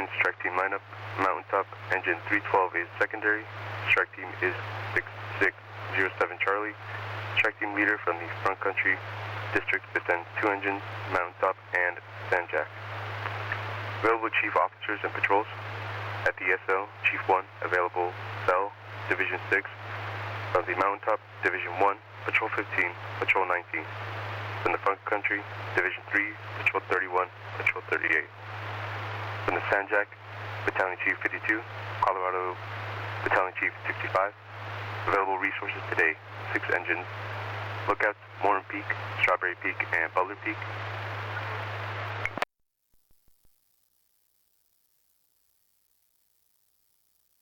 Join strike team lineup. Mountaintop, engine 312 is secondary. Strike team is 6607 Charlie. Strike team leader from the front country district descends 2 engines, Mountaintop and Sanjak. Available chief officers and patrols. At the SL, Chief 1, available Cell, Division 6. From the Mountaintop, Division 1, Patrol 15, Patrol 19. From the front country, Division 3, Patrol 31, Patrol 38. From the Sanjak, Battalion Chief 52, Colorado Battalion Chief 65. Available resources today, 6 engines. Lookouts, Morin Peak, Strawberry Peak, and Butler Peak.